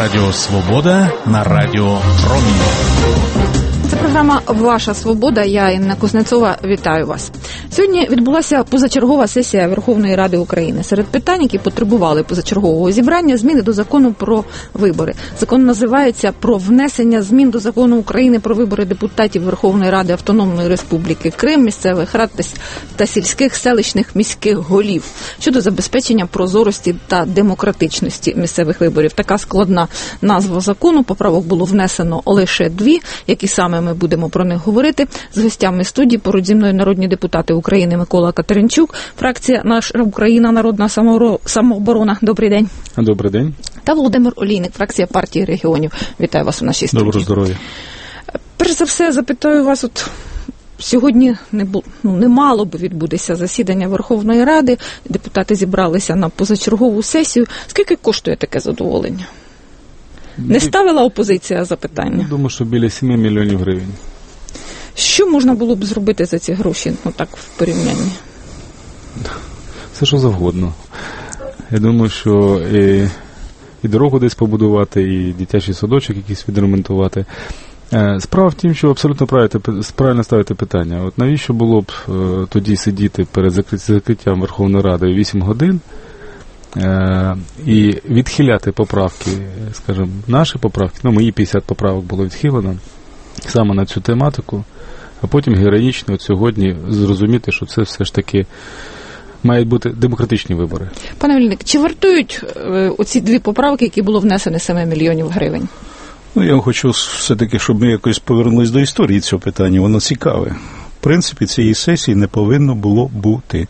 Радіо Свобода на Радіо Промінь. Це програма «Ваша свобода». Я, Інна Кузнецова, вітаю вас. Сьогодні відбулася позачергова сесія Верховної Ради України. Серед питань, які потребували позачергового зібрання, зміни до закону про вибори. Закон називається «Про внесення змін до закону України про вибори депутатів Верховної Ради Автономної Республіки Крим, місцевих рад та сільських, селищних, міських голів» щодо забезпечення прозорості та демократичності місцевих виборів. Така складна назва закону. Поправок було внесено лише 2, які саме ми будемо про них говорити. З гостями студії поруч зі мною народні депутати України Микола Катеринчук, фракція «Наша Україна, Народна самооборона». Добрий день. Добрий день. Та Володимир Олійник, фракція партії регіонів. Вітаю вас у нашій студії. Доброго здоров'я. Перш за все, запитаю вас, сьогодні не мало би відбутися засідання Верховної Ради, депутати зібралися на позачергову сесію. Скільки коштує таке задоволення? Не ставила опозиція запитання? Думаю, що біля 7 мільйонів гривень. Що можна було б зробити за ці гроші, так, в порівнянні? Все, що завгодно. Я думаю, що і дорогу десь побудувати, і дитячий садочок якийсь відремонтувати. Справа в тім, що абсолютно правильно ставити питання. От навіщо було б тоді сидіти перед закриттям Верховної Ради 8 годин, і відхиляти поправки, скажімо, наші поправки, мої 50 поправок було відхилено саме на цю тематику, а потім героїчно от сьогодні зрозуміти, що це все ж таки мають бути демократичні вибори. Пане Олійник, чи вартують оці 2 поправки, які було внесено 7 мільйонів гривень? Я хочу все-таки, щоб ми якось повернулись до історії цього питання, воно цікаве. В принципі, цієї сесії не повинно було бути.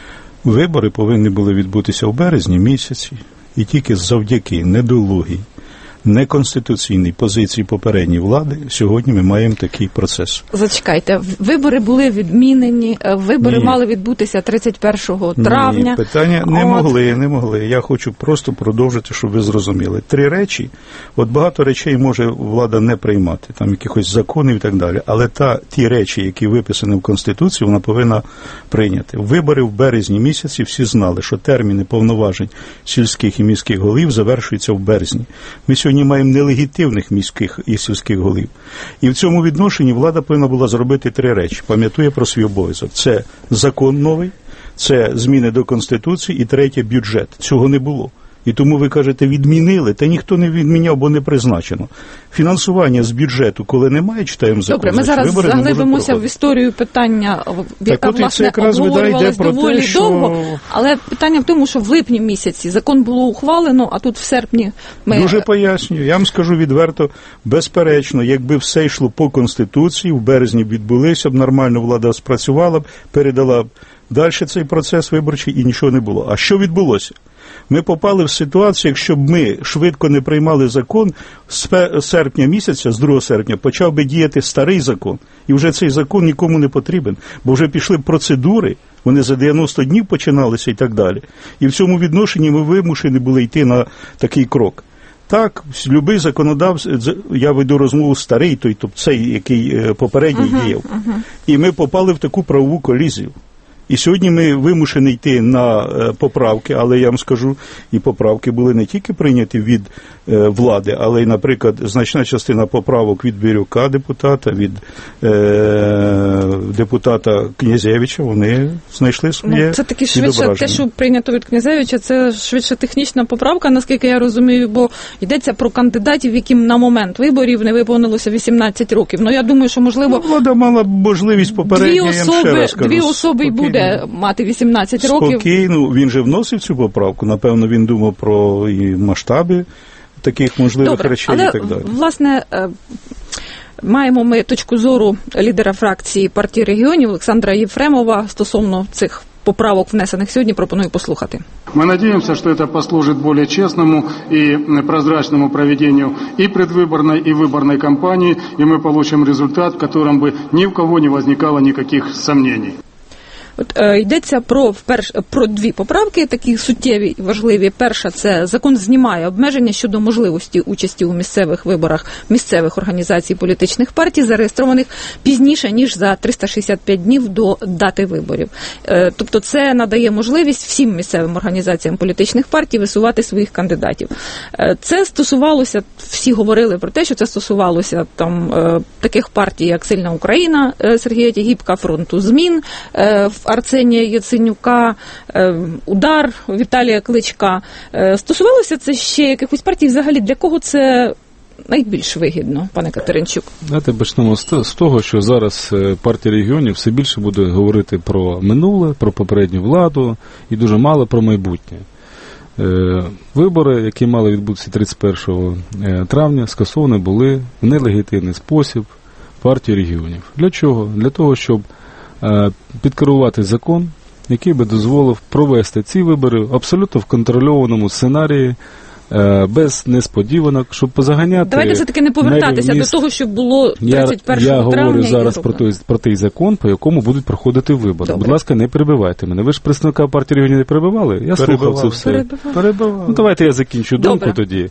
Вибори повинні були відбутися в березні місяці, і тільки завдяки недолугій, неконституційній позиції попередньої влади сьогодні ми маємо такий процес. Зачекайте, вибори були відмінені, вибори мали відбутися 31 травня. Ні, питання не могли. Я хочу просто продовжити, щоб ви зрозуміли. 3 речі, багато речей може влада не приймати, там якихось законів і так далі, але ті речі, які виписані в Конституції, вона повинна прийняти. Вибори в березні місяці всі знали, що терміни повноважень сільських і міських голів завершуються в березні. Ми сьогодні маємо нелегітимних міських і сільських голів. І в цьому відношенні влада повинна була зробити 3 речі. Пам'ятує про свій обов'язок. Це закон новий, це зміни до Конституції і 3 – бюджет. Цього не було. І тому ви кажете, відмінили, та ніхто не відміняв, бо не призначено. Фінансування з бюджету, коли немає, читаємо закон. Добре, ми зараз заглибимося в історію питання, яка, власне, обговорювалась доволі довго, але питання в тому, що в липні місяці закон було ухвалено, а тут в серпні ми... Дуже пояснюю. Я вам скажу відверто, безперечно, якби все йшло по Конституції, в березні відбулися б, нормально влада спрацювала б, передала б далі цей процес виборчий і нічого не було. А що відбулося? Ми попали в ситуацію, якщо б ми швидко не приймали закон, з серпня місяця, з 2 серпня, почав би діяти старий закон. І вже цей закон нікому не потрібен, бо вже пішли процедури, вони за 90 днів починалися і так далі. І в цьому відношенні ми вимушені були йти на такий крок. Так, любий законодавець, я веду розмову старий, тобто цей, який попередній діяв. І ми попали в таку правову колізію. І сьогодні ми вимушені йти на поправки, але я вам скажу, і поправки були не тільки прийняті від влади, але й, наприклад, значна частина поправок від Бірюка, депутата, від депутата Князевича, вони знайшли своє Це таки швидше, те, що прийнято від Князевича, це швидше технічна поправка, наскільки я розумію, бо йдеться про кандидатів, яким на момент виборів не виповнилося 18 років. Я думаю, що, можливо, влада мала можливість попередньо, я вам ще раз скажу. 2 особи й буде мати 18 років. Спокійно, він же вносив цю поправку, напевно, він думав про і масштаби таких можливих речей і так далі. Власне, маємо ми точку зору лідера фракції партії регіонів Олександра Єфремова стосовно цих поправок, внесених сьогодні, пропоную послухати. Мы надеемся, что это послужит более честному и прозрачному проведению и предвыборной, и выборной кампании, и мы получим результат, в котором бы ни у кого не возникало никаких сомнений. От, йдеться про дві поправки, такі суттєві і важливі. Перша – це закон знімає обмеження щодо можливості участі у місцевих виборах місцевих організацій політичних партій, зареєстрованих пізніше, ніж за 365 днів до дати виборів. Тобто це надає можливість всім місцевим організаціям політичних партій висувати своїх кандидатів. Це стосувалося, всі говорили про те, що це стосувалося там таких партій, як «Сильна Україна» Сергія Тягібка, «Фронту змін» Арсенія Яценюка, «Удар» Віталія Кличка. Стосувалося це ще якихось партій? Взагалі, для кого це найбільш вигідно, пане Катеринчук? Давайте почнемо з того, що зараз партія регіонів все більше буде говорити про минуле, про попередню владу і дуже мало про майбутнє. Вибори, які мали відбутися 31 травня, скасовані були в нелегітимний спосіб партії регіонів. Для чого? Для того, щоб підкерувати закон, який би дозволив провести ці вибори абсолютно в контрольованому сценарії, без несподіванок, щоб позаганяти... Давайте все-таки не повертатися до того, що було 31 травня. Я говорю зараз про той закон, по якому будуть проходити вибори. Добре. Будь ласка, не перебивайте мене. Ви ж представника партії регіонів не перебивали? Я слухав це все. Перебивав. Ну, давайте я закінчу думку тоді.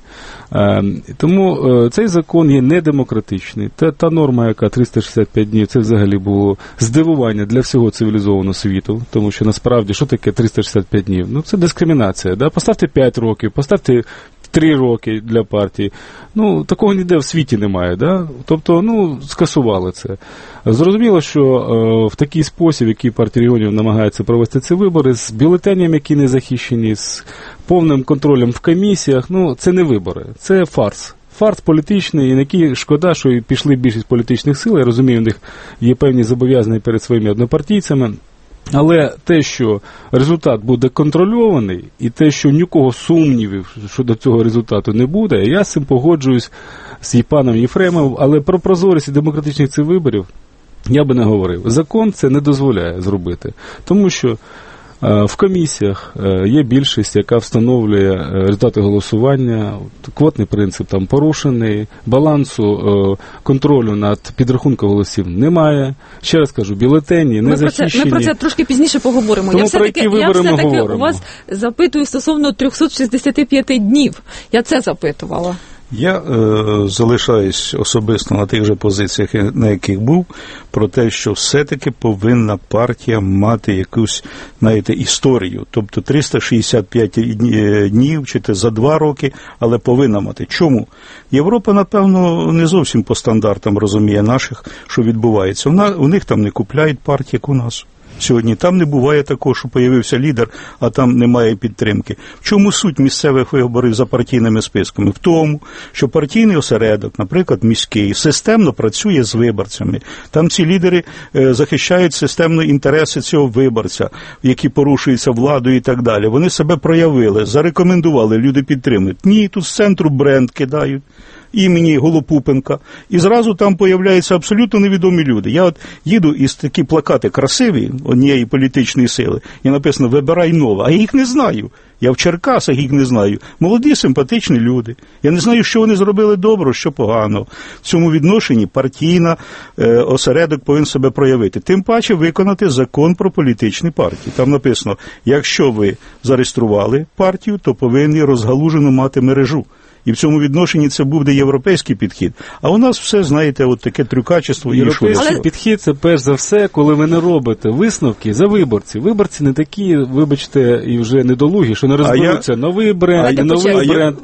Тому цей закон є недемократичний. Та норма, яка 365 днів, це взагалі було здивування для всього цивілізованого світу, тому що насправді, що таке 365 днів? Ну, це дискримінація. Да? Поставте 5 років, поставте 3 роки для партії. Ну, такого ніде в світі немає, да? Тобто, скасували це. Зрозуміло, що в такий спосіб, який партія регіонів намагається провести ці вибори, з бюлетенями, які не захищені, з повним контролем в комісіях, це не вибори, це фарс. Фарс політичний, і на який шкода, що і пішли більшість політичних сил, я розумію, в них є певні зобов'язання перед своїми однопартійцями. Але те, що результат буде контрольований, і те, що нікого сумнівів щодо цього результату не буде, я з цим погоджуюсь з паном Єфремовим, але про прозорість і демократичних цих виборів я би не говорив. Закон це не дозволяє зробити, тому що в комісіях є більшість, яка встановлює результати голосування, квотний принцип там порушений, балансу контролю над підрахунком голосів немає. Ще раз кажу, бюлетені не захищені. Ми про це трошки пізніше поговоримо. Тому Я все-таки у вас запитую стосовно 365 днів. Я це запитувала. Я залишаюсь особисто на тих же позиціях, на яких був, про те, що все-таки повинна партія мати якусь, історію. Тобто 365 днів, чи за 2 роки, але повинна мати. Чому? Європа, напевно, не зовсім по стандартам розуміє наших, що відбувається. У них там не купляють партії, як у нас. Сьогодні там не буває такого, що появився лідер, а там немає підтримки. В чому суть місцевих виборів за партійними списками? В тому, що партійний осередок, наприклад, міський, системно працює з виборцями. Там ці лідери захищають системно інтереси цього виборця, які порушуються владою і так далі. Вони себе проявили, зарекомендували, люди підтримують. Ні, тут з центру бренд кидають. Імені Голопупенка, і зразу там появляються абсолютно невідомі люди. Я їду, і такі плакати красиві однієї політичної сили, і написано «Вибирай нове», а я їх не знаю. Я в Черкасах їх не знаю. Молоді, симпатичні люди. Я не знаю, що вони зробили добро, що погано. В цьому відношенні партійна осередок повинен себе проявити. Тим паче виконати закон про політичні партії. Там написано, якщо ви зареєстрували партію, то повинні розгалужено мати мережу. І в цьому відношенні це буде європейський підхід. А у нас все, знаєте, от таке трюкачество. Європейський підхід – це перш за все, коли ви не робите висновки за виборців. Виборці не такі, вибачте, і вже недолугі, що не розберуться новий бренд, новий бренд.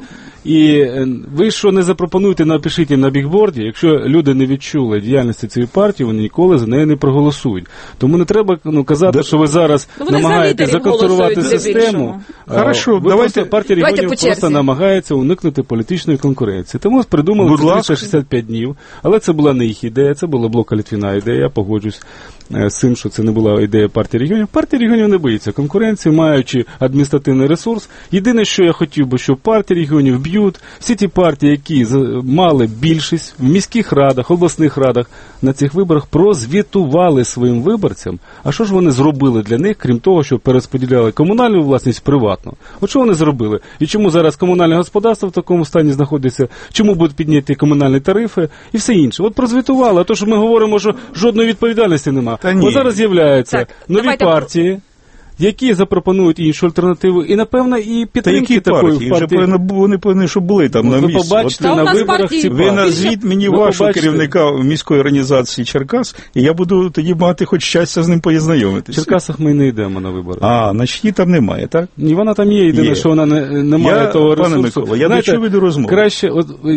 І ви що не запропонуєте, напишіть їм на бігборді, якщо люди не відчули діяльності цієї партії, вони ніколи за неї не проголосують. Тому не треба казати, що ви зараз намагаєтесь законсервувати систему. Хорошо, партія регіонів просто намагається уникнути політичної конкуренції. Тому придумали 365 днів, але це була не їх ідея, це була Блока Литвина ідея, я погоджусь з цим, що це не була ідея партії регіонів. Партія регіонів не боїться конкуренції, маючи адміністративний ресурс. Єдине, що я хотів би, щоб партія регіонів б'ют. Всі ті партії, які мали більшість в міських радах, обласних радах, на цих виборах прозвітували своїм виборцям. А що ж вони зробили для них, крім того, що перерозподіляли комунальну власність приватну? От що вони зробили? І чому зараз комунальне господарство в такому стані знаходиться? Чому будуть підняті комунальні тарифи? І все інше. От прозвітували. А то, що ми говоримо, що жодної відповідальності нема. Бо зараз з'являються нові партії, які запропонують іншу альтернативу, і, напевно, і підтримки такої партії. Вони повинні, щоб були там на місці. Ви побачите на виборах ці ви назвіть мені вашого керівника міської організації Черкас, і я буду тоді мати хоч щастя з ним познайомитися. В Черкасах ми не йдемо на вибори. Значить її там немає, так? Ні, вона там є, єдине, що вона не має того ресурсу. Пане Микола, я до чого веду розмову? Краще,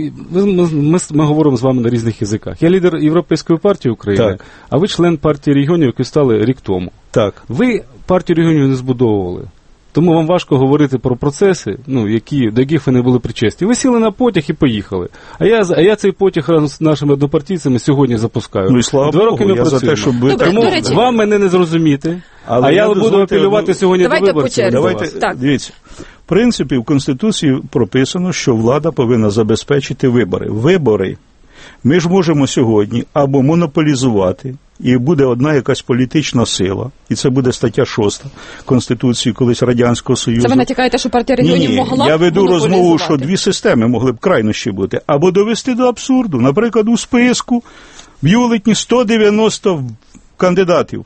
ми говоримо з вами на різних язиках. Я лідер Європейської партії України, так. А ви член партії регіонів, які стали рік тому. Так. Ви партію регіонів не збудовували. Тому вам важко говорити про процеси, до яких ви не були причесні. Ви сіли на потяг і поїхали. А я цей потяг разом з нашими однопартійцями сьогодні запускаю. Ну і слава Богу, я за те, щоб ви... Тому вам мене не зрозуміти, а я буду апелювати сьогодні до виборців. Дивіться. В принципі, в Конституції прописано, що влада повинна забезпечити вибори. Вибори ми ж можемо сьогодні або монополізувати, і буде одна якась політична сила, і це буде стаття 6 Конституції колись Радянського Союзу. Це ви натякаєте, що партія регіонів могла б я веду розмову, що дві системи могли б крайнощі бути. Або довести до абсурду. Наприклад, у списку в бюлетені 190 кандидатів.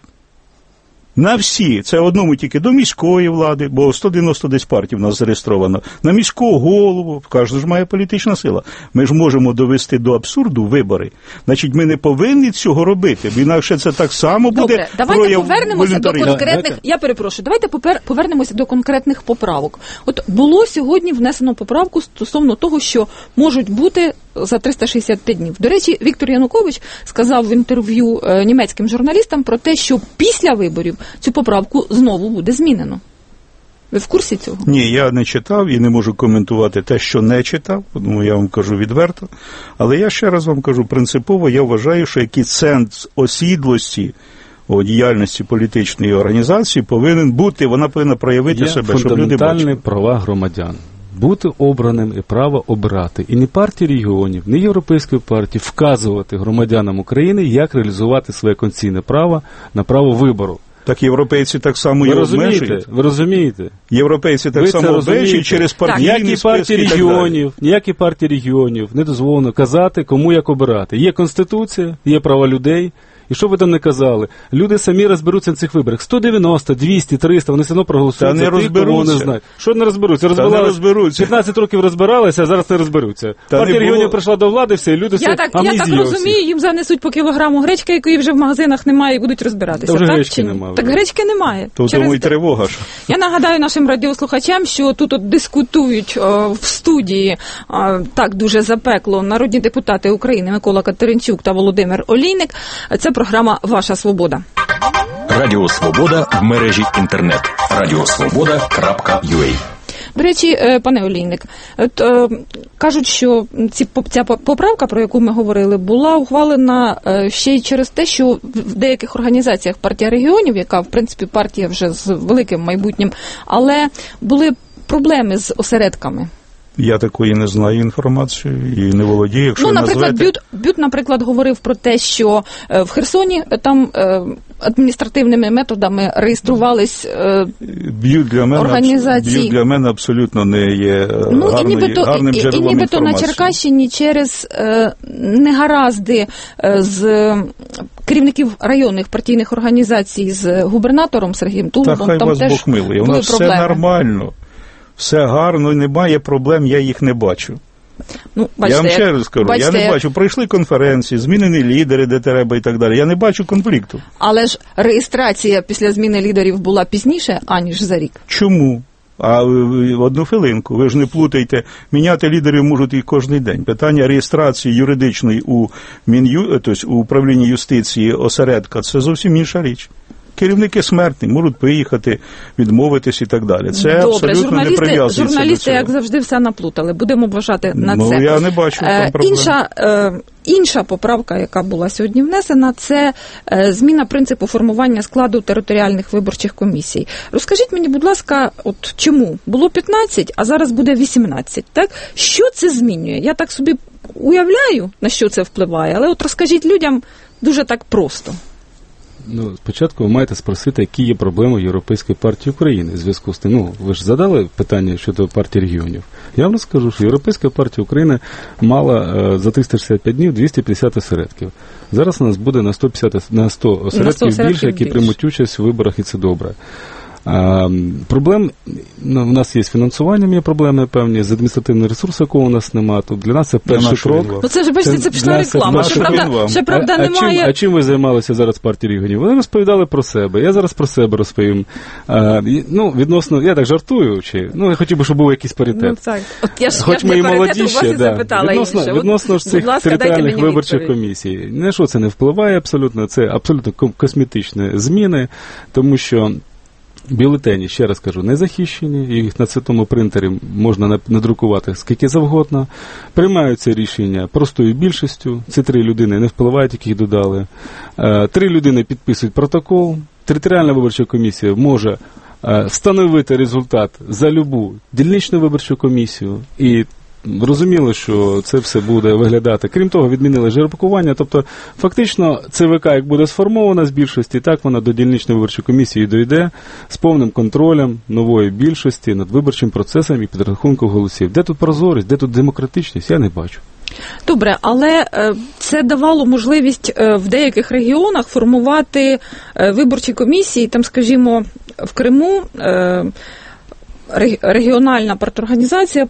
На всі, це одному тільки до міської влади, бо 190 десь партій в нас зареєстровано, на міського голову, кожен ж має політична сила. Ми ж можемо довести до абсурду вибори. Значить, ми не повинні цього робити, бо інакше це так само буде прояв волюнтаризму. Давайте повернемося до конкретних, я перепрошую, давайте повернемося до конкретних поправок. От було сьогодні внесено поправку стосовно того, що можуть бути за 365 днів. До речі, Віктор Янукович сказав в інтерв'ю німецьким журналістам про те, що після виборів цю поправку знову буде змінено. Ви в курсі цього? Ні, я не читав і не можу коментувати те, що не читав, тому я вам кажу відверто. Але я ще раз вам кажу, принципово я вважаю, що який центр осідлості у діяльності політичної організації повинен бути, вона повинна проявити себе, щоб люди бачили. Фундаментальні права громадян. Бути обраним і право обирати. І не партії регіонів, не Європейської партії вказувати громадянам України, як реалізувати своє конституційне право на право вибору. Так європейці так само його обмежують. Ви розумієте? Європейці так само обмежують через партійні списки і так далі. Ніякі партії регіонів не дозволено казати, кому як обирати. Є Конституція, є права людей. І що ви там не казали? Люди самі розберуться на цих виборах. 190, 200, 300, вони все одно проголосують за тих, кого не знають. Що не розберуться? Не розберуться. 15 років розбиралися, а зараз не розберуться. Партія регіонів прийшла до влади, все, і люди все амнезія. Я так розумію, їм занесуть по кілограму гречки, якої вже в магазинах немає, і будуть розбиратися. Та вже гречки немає. Так гречки немає. То тому і тривога ж. Я нагадаю нашим радіослухачам, що тут от дискутують в студії так дуже запекло народні депутати України Микола Катеринчук та Володимир Олійник. Це програма «Ваша свобода». Радіо Свобода в мережі інтернет. Радіосвобода.ua. До речі, пане Олійник, кажуть, що ця поправка, про яку ми говорили, була ухвалена ще й через те, що в деяких організаціях партія регіонів, яка, в принципі, партія вже з великим майбутнім, але були проблеми з осередками. Я такої не знаю інформації і не володію. Якщо наприклад, Бют, наприклад, говорив про те, що в Херсоні там адміністративними методами реєструвались організації. Б'ют для мене абсолютно не є гарним джерелом інформації. І нібито на Черкащині через негаразди з керівників районних партійних організацій з губернатором Сергієм Тулубом, там теж були проблеми. У нас все нормально. Все гарно, немає проблем, я їх не бачу. Я вам ще раз скажу, я не бачу. Пройшли конференції, змінені лідери, де треба і так далі. Я не бачу конфлікту. Але ж реєстрація після зміни лідерів була пізніше, аніж за рік. Чому? А одну хвилинку, ви ж не плутайте, міняти лідерів можуть і кожен день. Питання реєстрації юридичної у тобто у управлінні юстиції осередка – це зовсім інша річ. Керівники смертні, можуть поїхати, відмовитись і так далі. Це абсолютно не прив'язується до цього. Журналісти, як завжди, все наплутали. Будемо вважати на це. Я не бачу там проблем. інша поправка, яка була сьогодні внесена, це зміна принципу формування складу територіальних виборчих комісій. Розкажіть мені, будь ласка, от чому? Було 15, а зараз буде 18, так? Що це змінює? Я так собі уявляю, на що це впливає, але от розкажіть людям дуже так просто. Ну, спочатку ви маєте спросити, які є проблеми Європейської партії України в зв'язку з тим. Ну, ви ж задали питання щодо партії регіонів. Я вам розкажу, що Європейська партія України мала за 365 днів 250 осередків. Зараз у нас буде на 100 осередків більше, які приймуть участь у виборах, і це добре. Проблем, у нас є з фінансуванням, є проблеми певні, з адміністративним ресурсом, якого у нас немає. Тобто для нас це перший крок. Ну це ж, бачите, це пішла реклама. Ще правда немає. А чим ви займалися зараз в партії регіонів? Вони розповідали про себе. Я зараз про себе розповім. Ну, відносно, я так жартую, я хотів би, щоб був якийсь паритет. Ну, так. От я ж ми молоді ще, запитала інше. Відносно ж цих територіальних виборчих комісій. На що це не впливає абсолютно, це абсолютно косметичні зміни, тому що бюлетені, ще раз кажу, не захищені, їх на цвітному принтері можна надрукувати скільки завгодно. Приймаються рішення простою більшістю, ці 3 людини не впливають, яких додали. 3 людини підписують протокол, територіальна виборча комісія може встановити результат за любу дільничну виборчу комісію, і розуміло, що це все буде виглядати. Крім того, відмінили жеребкування, тобто фактично ЦВК, як буде сформована з більшості, так вона до дільничної виборчої комісії дойде з повним контролем нової більшості над виборчим процесом і підрахунком голосів. Де тут прозорість, де тут демократичність, я не бачу. Добре, але це давало можливість в деяких регіонах формувати виборчі комісії, там, скажімо, в Криму регіональна парторганізація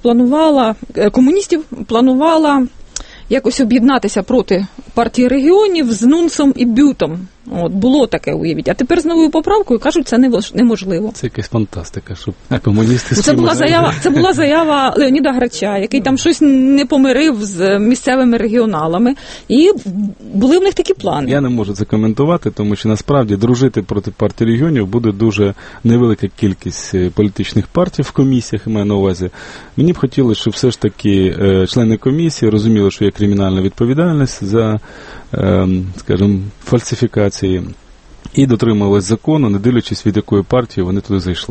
комуністів планувала якось об'єднатися проти партії регіонів з Нунсом і Бютом. От, було таке, уявіть. А тепер з новою поправкою кажуть, це неможливо. Це якась фантастика, щоб комуністи... Це була заява Леоніда Грача, який там щось не помирив з місцевими регіоналами, і були в них такі плани. Я не можу це коментувати, тому що насправді дружити проти партії регіонів буде дуже невелика кількість політичних партій в комісіях, маю на увазі. Мені б хотілося, щоб все ж таки члени комісії розуміли, що є кримінальна відповідальність за, скажімо, фальсифікації, і дотримувались закону, не дивлячись, від якої партії вони туди зайшли.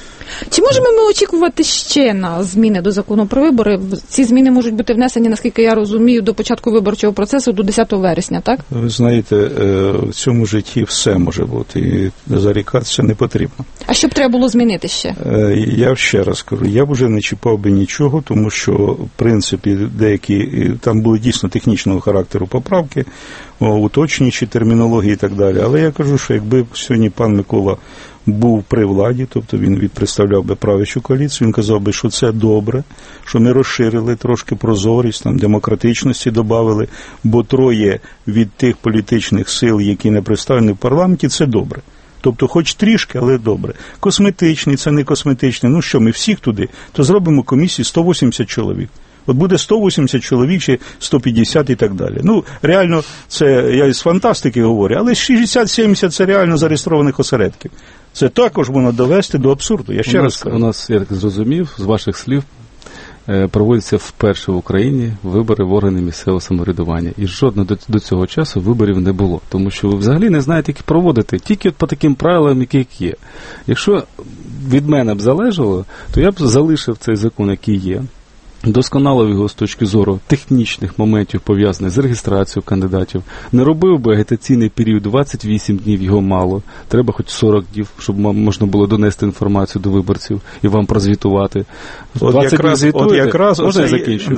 Чи можемо ми очікувати ще на зміни до закону про вибори? Ці зміни можуть бути внесені, наскільки я розумію, до початку виборчого процесу, до 10 вересня, так? Ви знаєте, в цьому житті все може бути, і зарікатися не потрібно. А що б треба було змінити ще? Я ще раз кажу, я б вже не чіпав би нічого, тому що, в принципі, деякі, там були дійсно технічного характеру поправки, уточнюючі термінології і так далі. Але я кажу, що якби сьогодні пан Микола був при владі, тобто він представляв би правлячу коаліцію, він казав би, що це добре, що ми розширили трошки прозорість, там демократичності додали, бо 3 від тих політичних сил, які не представлені в парламенті, це добре. Тобто хоч трішки, але добре. Косметичний, це не косметичний, ну що, ми всіх туди, то зробимо комісію 180 чоловік. От буде 180 чоловік чи 150 і так далі. Ну, реально, це я із фантастики говорю, але 60-70 це реально зареєстрованих осередків. Це також можна довести до абсурду. Я ще раз кажу. У нас, я так зрозумів, з ваших слів, проводяться вперше в Україні вибори в органи місцевого самоврядування. І жодного до цього часу виборів не було. Тому що ви взагалі не знаєте, як проводити. Тільки по таким правилам, які є. Якщо від мене б залежало, то я б залишив цей закон, який є. Досконалив його з точки зору технічних моментів, пов'язаних з реєстрацією кандидатів. Не робив би агітаційний період 28 днів, його мало. Треба хоч 40 днів, щоб можна було донести інформацію до виборців і вам прозвітувати. 20 днів звітуєте, можна я закінчу?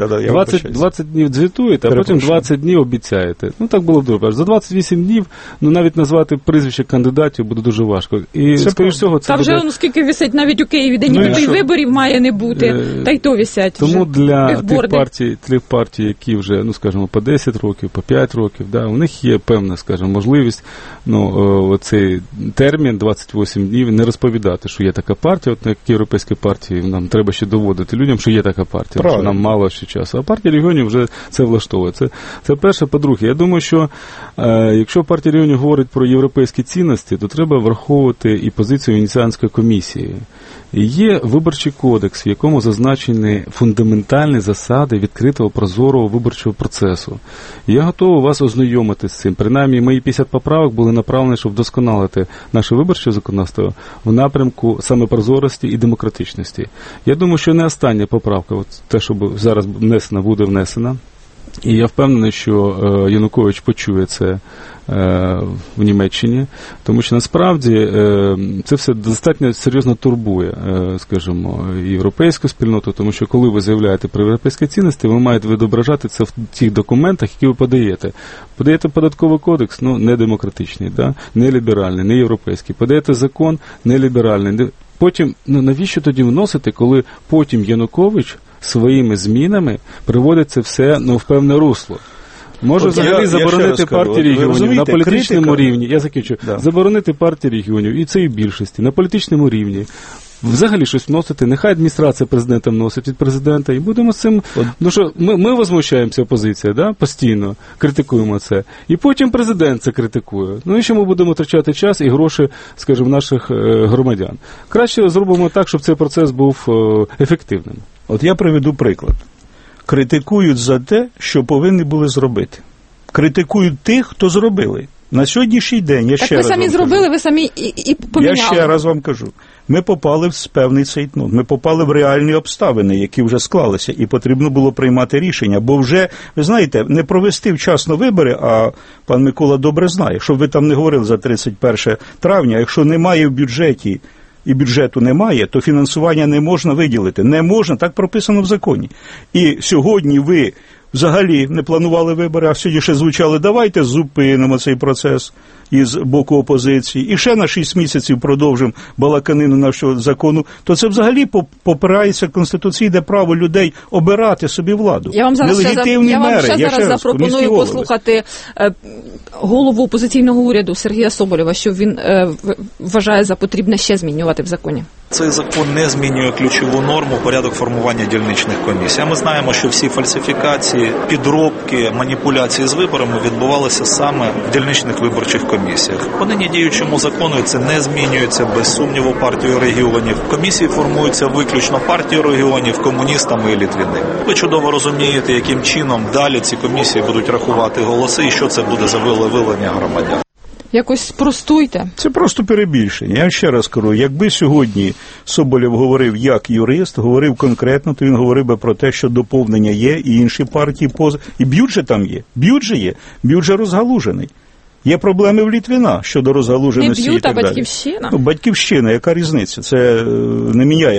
20 днів звітуєте, а потім 20 днів обіцяєте. Ну так було б добре. За 28 днів, навіть назвати прізвище кандидатів буде дуже важко. І, скоріш всього, це буде... Та вже, скільки висить навіть у Києві, де ніби виборів має не бути, та й то висять. Тому для тих партій, які вже, скажімо, по 10 років, по 5 років, у них є певна, скажімо, можливість, цей термін 28 днів не розповідати, що є така партія, от як європейські партії, нам треба ще доводити людям, що є така партія, що нам мало ще часу. А партія регіонів вже це влаштовує. Це перше. По-друге, я думаю, що якщо партія регіонів говорить про європейські цінності, то треба враховувати і позицію Венеціанської комісії. Є виборчий кодекс, в якому зазначені фундаментальні засади відкритого, прозорого виборчого процесу. Я готовий вас ознайомити з цим. Принаймні, мої 50 поправок були направлені, щоб вдосконалити наше виборче законодавство в напрямку саме прозорості і демократичності. Я думаю, що не остання поправка, от те, що зараз внесена, буде внесена. І я впевнений, що Янукович почує це в Німеччині, тому що насправді це все достатньо серйозно турбує, скажімо, європейську спільноту, тому що коли ви заявляєте про європейські цінності, ви маєте відображати це в тих документах, які ви подаєте. Подаєте податковий кодекс, не демократичний, не ліберальний, не європейський. Подаєте закон, не ліберальний. Потім, навіщо тоді вносити, коли потім Янукович своїми змінами приводить це все в певне русло? Може взагалі заборонити партії регіонів на політичному рівні, я закінчу, заборонити партії регіонів, і це і в більшості, на політичному рівні. Взагалі щось вносити, нехай адміністрація президента вносить від президента, і будемо з цим, тому що ми возмущаємося, опозиція, постійно критикуємо це, і потім президент це критикує. І що ми будемо втрачати час і гроші, скажімо, наших громадян? Краще зробимо так, щоб цей процес був ефективним. От я приведу приклад. Критикують за те, що повинні були зробити. Критикують тих, хто зробили. На сьогоднішній день, я ще раз вам кажу. Так ви самі зробили, ви самі і поміняли. Я ще раз вам кажу. Ми попали в певний цейтнот, ми попали в реальні обставини, які вже склалися, і потрібно було приймати рішення, бо вже, ви знаєте, не провести вчасно вибори, а пан Микола добре знає, щоб ви там не говорили за 31 травня, якщо немає в бюджеті, і бюджету немає, то фінансування не можна виділити. Не можна, так прописано в законі. І сьогодні ви взагалі не планували вибори, а сьогодні ще звучали, давайте зупинимо цей процес із боку опозиції, і ще на 6 місяців продовжимо балаканину нашого закону, то це взагалі попирається конституційне право людей обирати собі владу. Я вам зараз зараз запропоную послухати голову опозиційного уряду Сергія Соболєва, що він вважає за потрібне ще змінювати в законі. Цей закон не змінює ключову норму порядок формування дільничних комісій. А ми знаємо, що всі фальсифікації, підробки, маніпуляції з виборами відбувалися саме в дільничних виборчих комісіях. По нині діючому закону це не змінюється, без сумніву, партією регіонів. Комісії формуються виключно партією регіонів, комуністами і літвінами. Ви чудово розумієте, яким чином далі ці комісії будуть рахувати голоси і що це буде за волевиявлення громадян. Якось спростуйте. Це просто перебільшення. Я ще раз кажу, якби сьогодні Соболєв говорив як юрист, говорив конкретно, то він говорив би про те, що доповнення є, і інші партії поза. І бюджет там є. Бюджет є. Бюджет розгалужений. Є проблеми в Літвіна щодо розгалуженості і так далі. Батьківщина? Батьківщина, яка різниця? Це не міняє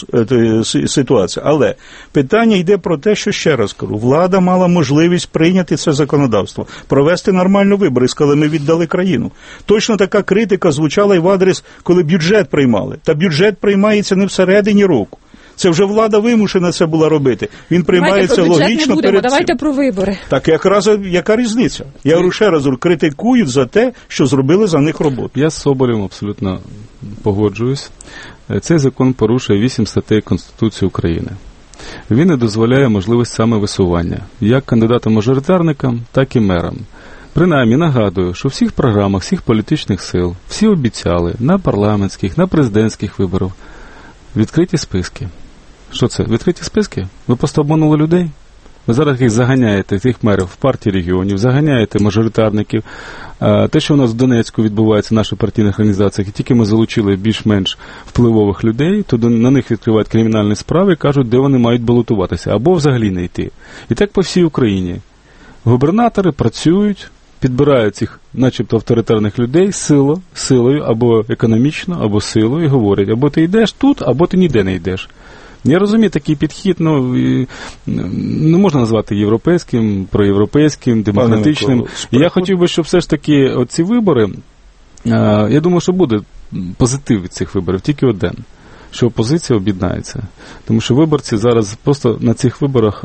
ситуацію. Але питання йде про те, що, ще раз кажу, влада мала можливість прийняти це законодавство, провести нормально вибори, коли ми віддали країну. Точно така критика звучала і в адрес, коли бюджет приймали. Та бюджет приймається не всередині року. Це вже влада вимушена це була робити. Він приймається логічно перед цим. Давайте про вибори. Так якраз яка різниця? Я говорю ще раз, критикують за те, що зробили за них роботу. Я з Соболєвим абсолютно погоджуюсь. Цей закон порушує 8 статей Конституції України. Він не дозволяє можливість самовисування, як кандидатам-мажоритарникам, так і мерам. Принаймні, нагадую, що в всіх програмах, всіх політичних сил, всі обіцяли на парламентських, на президентських виборах відкриті списки. Що це? Відкриті списки? Ви просто обманули людей? Ви зараз їх заганяєте, цих мерів, в партії регіонів, заганяєте мажоритарників. Те, що у нас в Донецьку відбувається в наших партійних організаціях, і тільки ми залучили більш-менш впливових людей, то на них відкривають кримінальні справи і кажуть, де вони мають балотуватися, або взагалі не йти. І так по всій Україні. Губернатори працюють, підбирають цих начебто авторитарних людей силою, або економічно, або силою, і говорять, або ти йдеш тут, або ти ніде не йдеш. Я розумію, такий підхід, не можна назвати європейським, проєвропейським, демократичним. І я хотів би, щоб все ж таки оці вибори, я думаю, що буде позитив від цих виборів, тільки один. Що опозиція об'єднається. Тому що виборці зараз просто на цих виборах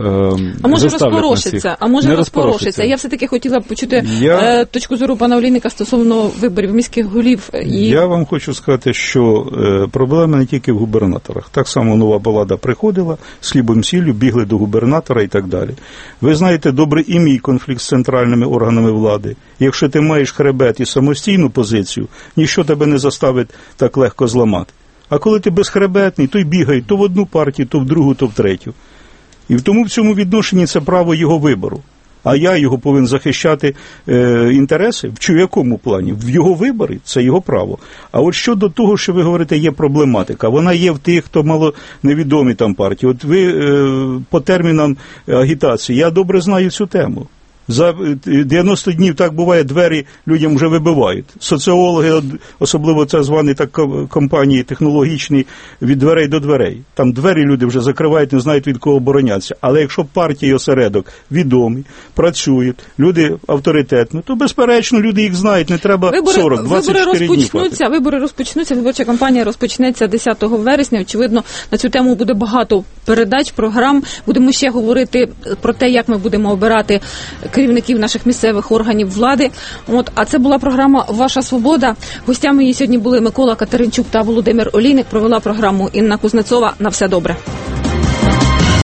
може розпорошиться. Я все-таки хотіла б почути точку зору пана Олійника стосовно виборів міських голів. Я вам хочу сказати, що проблема не тільки в губернаторах. Так само нова влада приходила, з хлібом сіллю, бігли до губернатора і так далі. Ви знаєте добре і мій конфлікт з центральними органами влади. Якщо ти маєш хребет і самостійну позицію, ніщо тебе не заставить так легко зламати. А коли ти безхребетний, то й бігають то в одну партію, то в другу, то в третю. І тому в цьому відношенні це право його вибору. А я його повинен захищати інтереси? В якому плані? В його виборі, це його право. А от щодо того, що ви говорите, є проблематика, вона є в тих, хто мало невідомі там партії. От ви по термінам агітації, я добре знаю цю тему. За 90 днів так буває, двері людям вже вибивають. Соціологи, особливо це звані так компанії технологічні, від дверей до дверей. Там двері люди вже закривають, не знають від кого оборонятися. Але якщо партія і осередок відомі, працюють, люди авторитетні, то безперечно люди їх знають, не треба 40-24 дні. Вибори розпочнуться, виборча кампанія розпочнеться 10 вересня. Очевидно, на цю тему буде багато передач, програм. Будемо ще говорити про те, як ми будемо обирати керівників наших місцевих органів влади. А це була програма «Ваша свобода». Гостями її сьогодні були Микола Катеринчук та Володимир Олійник. Провела програму Інна Кузнецова. На все добре.